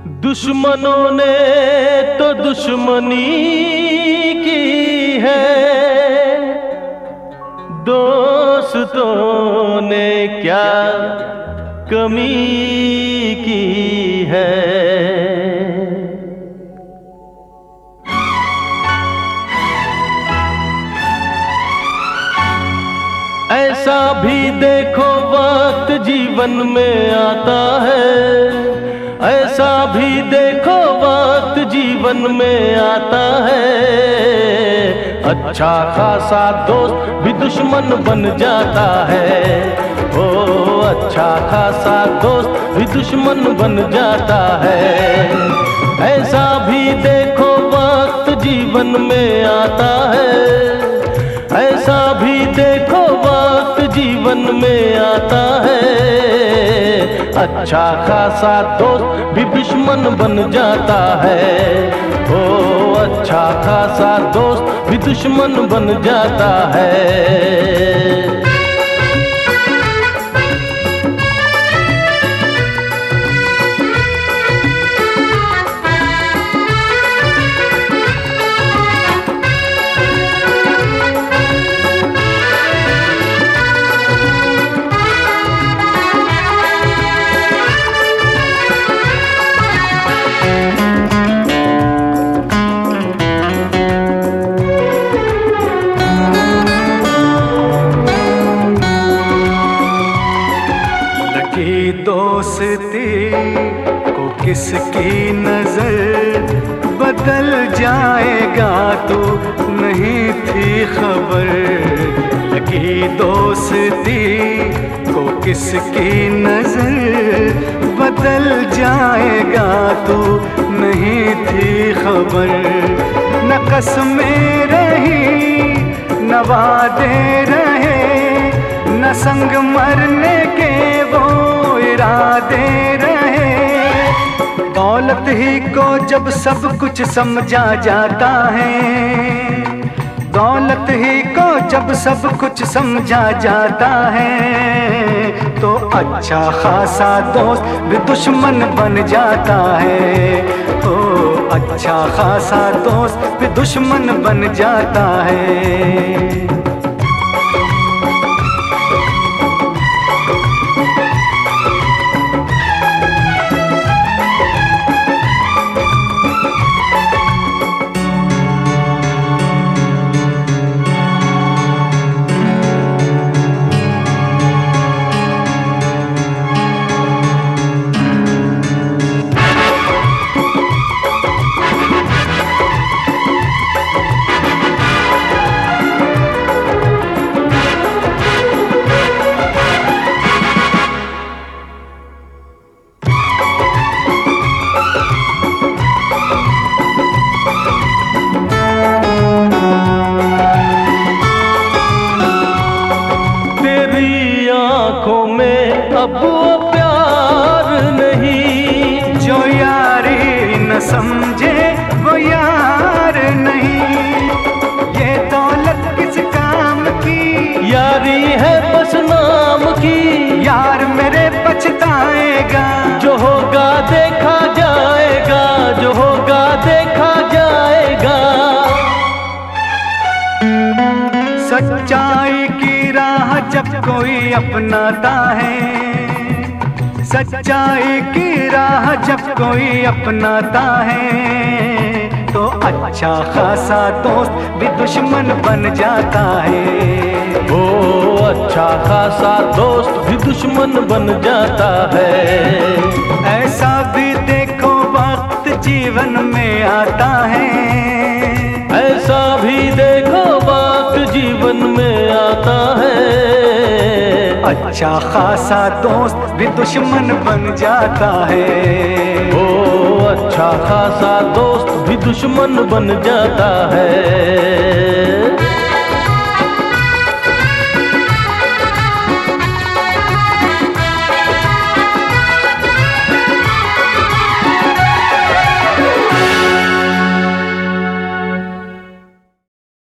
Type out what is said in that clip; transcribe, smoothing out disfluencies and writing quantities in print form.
दुश्मनों ने तो दुश्मनी की है, दोस्तों ने क्या कमी की है। ऐसा भी देखो वक्त जीवन में आता है, ऐसा भी देखो वक्त जीवन में आता है। अच्छा खासा दोस्त भी दुश्मन बन जाता है। ओ अच्छा खासा दोस्त भी दुश्मन बन जाता है। ऐसा भी देखो वक्त जीवन में आता है, ऐसा भी देखो वक्त जीवन में आता है। अच्छा खासा दोस्त भी दुश्मन बन जाता है। ओ अच्छा खासा दोस्त भी दुश्मन बन जाता है। दोस्ती को किसकी नजर बदल जाएगा तो नहीं थी खबर। लगी दोस्ती को किसकी नजर बदल जाएगा तो नहीं थी खबर। न कसमें रही न वादे रहे, न संग मरने के वो इरादे रहे। दौलत ही को जब सब कुछ समझा जाता है, दौलत ही को जब सब कुछ समझा जाता है, तो अच्छा खासा दोस्त भी दुश्मन बन जाता है। ओ अच्छा खासा दोस्त भी दुश्मन बन जाता है। अब वो प्यार नहीं, जो यारी न समझे वो यार नहीं। ये दौलत किस काम की, यारी है बस नाम की। यार मेरे पछताएगा, जो होगा देखा जाएगा, जो होगा देखा जाएगा। सच्चाई की राह जब कोई अपनाता है, सच्चाई की राह जब कोई अपनाता है, तो अच्छा खासा दोस्त भी दुश्मन बन जाता है। ओ अच्छा खासा दोस्त भी दुश्मन बन जाता है। ऐसा भी देखो वक्त जीवन में आता है, ऐसा भी देखो वक्त जीवन में आता है। अच्छा खासा दोस्त भी दुश्मन बन जाता है। ओ अच्छा खासा दोस्त भी दुश्मन बन जाता है।